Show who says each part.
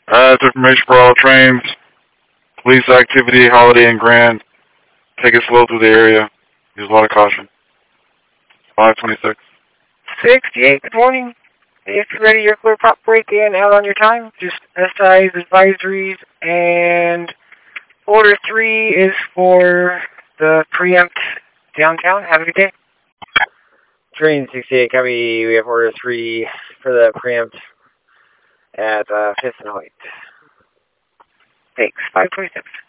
Speaker 1: That's information for all trains. Police activity, Holiday and Grand. Take it slow through the area. Use a lot of caution. 526.
Speaker 2: 68, good morning. If you're ready, you're clear. Prop break in, out on your time. Just SIs, advisories, and order 3 is for the preempt downtown. Have a good day.
Speaker 3: Train 68, copy. We have order 3 for the preempt at 5th and Hoyt.
Speaker 2: Thanks. 526.